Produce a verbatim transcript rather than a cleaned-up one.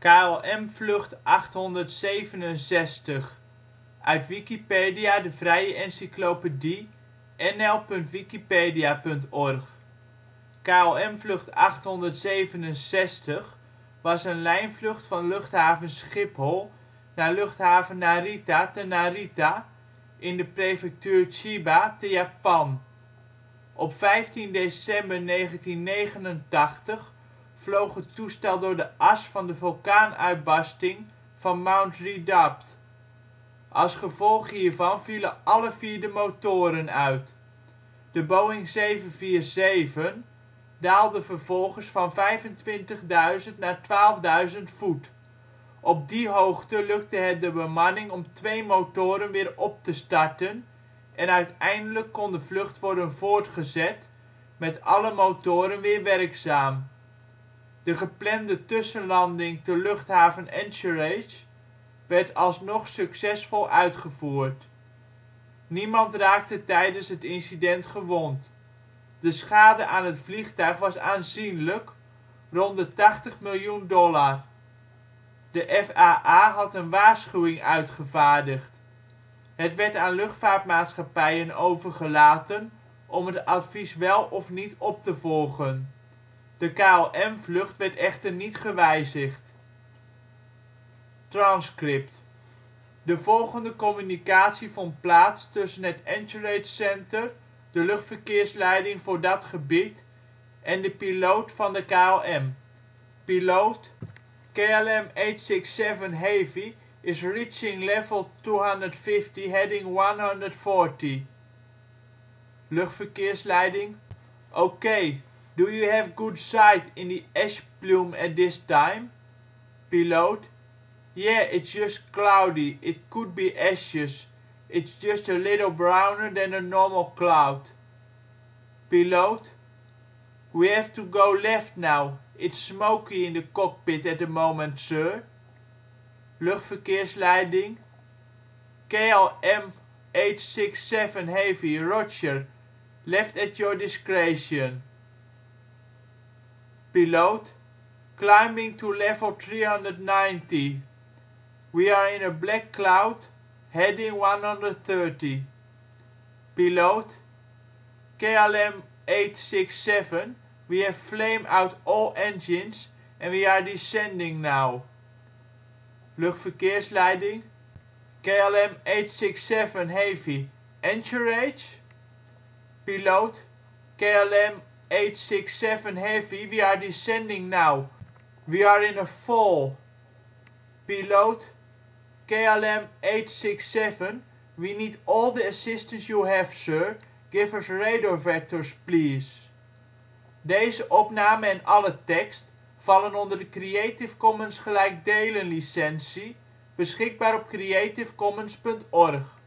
L M Vlucht achthonderdzevenenzestig, uit Wikipedia, de vrije encyclopedie. N L punt wikipedia punt org. K L M Vlucht achthonderdzevenenzestig was een lijnvlucht van Luchthaven Schiphol naar Luchthaven Narita te Narita, in de prefectuur Chiba te Japan. Op vijftien december negentiennegenentachtig vloog het toestel door de as van de vulkaanuitbarsting van Mount Redoubt. Als gevolg hiervan vielen alle vier de motoren uit. De Boeing zeven vier zeven daalde vervolgens van vijfentwintigduizend naar twaalfduizend voet. Op die hoogte lukte het de bemanning om twee motoren weer op te starten en uiteindelijk kon de vlucht worden voortgezet met alle motoren weer werkzaam. De geplande tussenlanding te luchthaven Anchorage werd alsnog succesvol uitgevoerd. Niemand raakte tijdens het incident gewond. De schade aan het vliegtuig was aanzienlijk, rond de tachtig miljoen dollar. De F A A had een waarschuwing uitgevaardigd. Het werd aan luchtvaartmaatschappijen overgelaten om het advies wel of niet op te volgen. De K L M-vlucht werd echter niet gewijzigd. Transcript: De volgende communicatie vond plaats tussen het Anchorage Center, de luchtverkeersleiding voor dat gebied, en de piloot van de K L M. Piloot: K L M eight six seven Heavy is reaching level two fifty heading one forty. Luchtverkeersleiding: OK, do you have good sight in the ash plume at this time? Piloot: Yeah, it's just cloudy, it could be ashes, it's just a little browner than a normal cloud. Piloot: We have to go left now, it's smoky in the cockpit at the moment, sir. Luchtverkeersleiding: K L M eight six seven Heavy, roger, left at your discretion. Piloot: Climbing to level three ninety. We are in a black cloud, heading one thirty. Piloot: K L M eight six seven, we have flamed out all engines and we are descending now. Luchtverkeersleiding: K L M eight six seven Heavy, Anchorage? Piloot: K L M eight six seven Heavy, we are descending now, we are in a fall. Piloot: K L M eight six seven, we need all the assistance you have, sir. Give us radar vectors, please. Deze opname en alle tekst vallen onder de Creative Commons gelijkdelen licentie, beschikbaar op creative commons punt org.